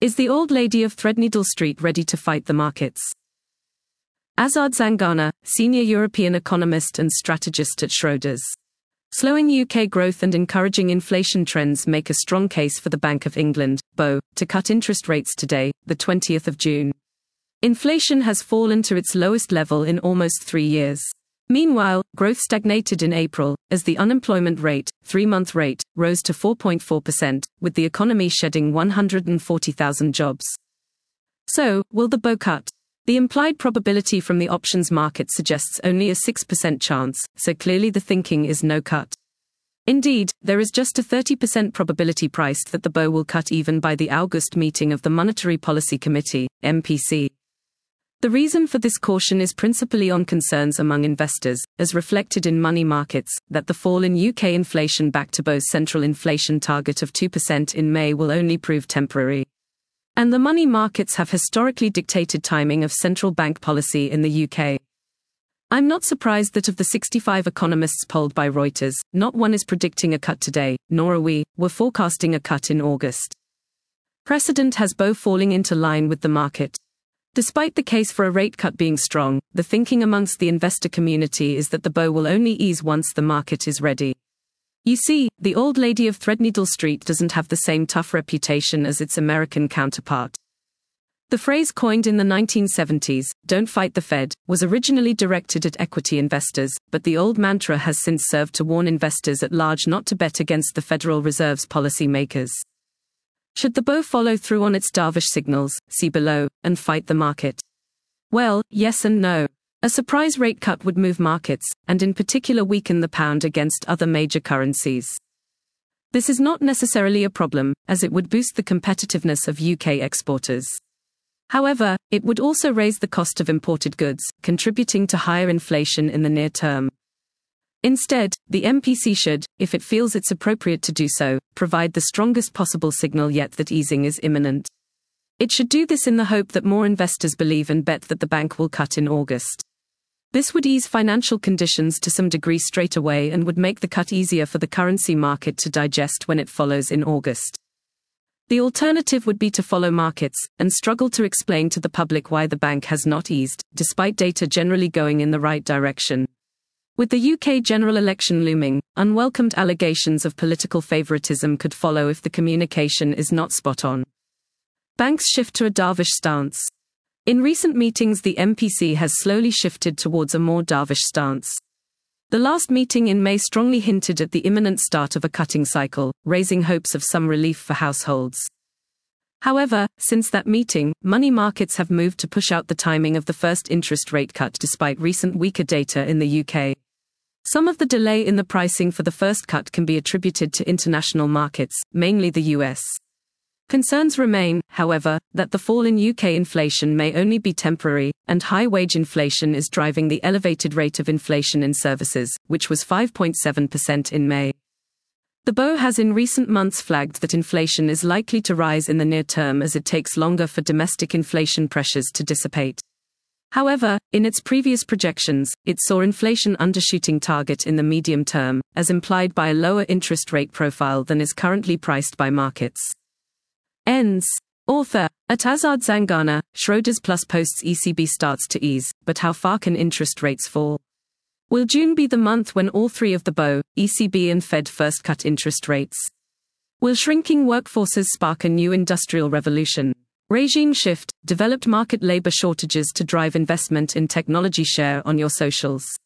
Is the old lady of Threadneedle Street ready to fight the markets? Azad Zangana, senior European economist and strategist at Schroders. Slowing UK growth and encouraging inflation trends make a strong case for the Bank of England, BoE, to cut interest rates today, the 20th of June. Inflation has fallen to its lowest level in almost 3 years. Meanwhile, growth stagnated in April, as the unemployment rate, 3-month rate, rose to 4.4%, with the economy shedding 140,000 jobs. So, will the BoE cut? The implied probability from the options market suggests only a 6% chance, so clearly the thinking is no cut. Indeed, there is just a 30% probability priced that the BoE will cut even by the August meeting of the Monetary Policy Committee, MPC. The reason for this caution is principally on concerns among investors, as reflected in money markets, that the fall in UK inflation back to BoE's central inflation target of 2% in May will only prove temporary. And the money markets have historically dictated timing of central bank policy in the UK. I'm not surprised that of the 65 economists polled by Reuters, not one is predicting a cut today, nor are we, were forecasting a cut in August. Precedent has BoE falling into line with the market. Despite the case for a rate cut being strong, the thinking amongst the investor community is that the BoE will only ease once the market is ready. You see, the old lady of Threadneedle Street doesn't have the same tough reputation as its American counterpart. The phrase coined in the 1970s, "Don't fight the Fed," was originally directed at equity investors, but the old mantra has since served to warn investors at large not to bet against the Federal Reserve's policymakers. Should the BoE follow through on its dovish signals, see below, and fight the market? Well, yes and no. A surprise rate cut would move markets, and in particular weaken the pound against other major currencies. This is not necessarily a problem, as it would boost the competitiveness of UK exporters. However, it would also raise the cost of imported goods, contributing to higher inflation in the near term. Instead, the MPC should, if it feels it's appropriate to do so, provide the strongest possible signal yet that easing is imminent. It should do this in the hope that more investors believe and bet that the bank will cut in August. This would ease financial conditions to some degree straight away and would make the cut easier for the currency market to digest when it follows in August. The alternative would be to follow markets, and struggle to explain to the public why the bank has not eased, despite data generally going in the right direction. With the UK general election looming, unwelcomed allegations of political favouritism could follow if the communication is not spot on. Banks shift to a dovish stance. In recent meetings, the MPC has slowly shifted towards a more dovish stance. The last meeting in May strongly hinted at the imminent start of a cutting cycle, raising hopes of some relief for households. However, since that meeting, money markets have moved to push out the timing of the first interest rate cut despite recent weaker data in the UK. Some of the delay in the pricing for the first cut can be attributed to international markets, mainly the US. Concerns remain, however, that the fall in UK inflation may only be temporary, and high wage inflation is driving the elevated rate of inflation in services, which was 5.7% in May. The BoE has in recent months flagged that inflation is likely to rise in the near term as it takes longer for domestic inflation pressures to dissipate. However, in its previous projections, it saw inflation undershooting target in the medium term, as implied by a lower interest rate profile than is currently priced by markets. Ends. Author, at Azad Zangana, Schroders Plus posts ECB starts to ease, but how far can interest rates fall? Will June be the month when all three of the BoE, ECB and Fed first cut interest rates? Will shrinking workforces spark a new industrial revolution? Regime shift, developed market labor shortages to drive investment in technology. Share on your socials.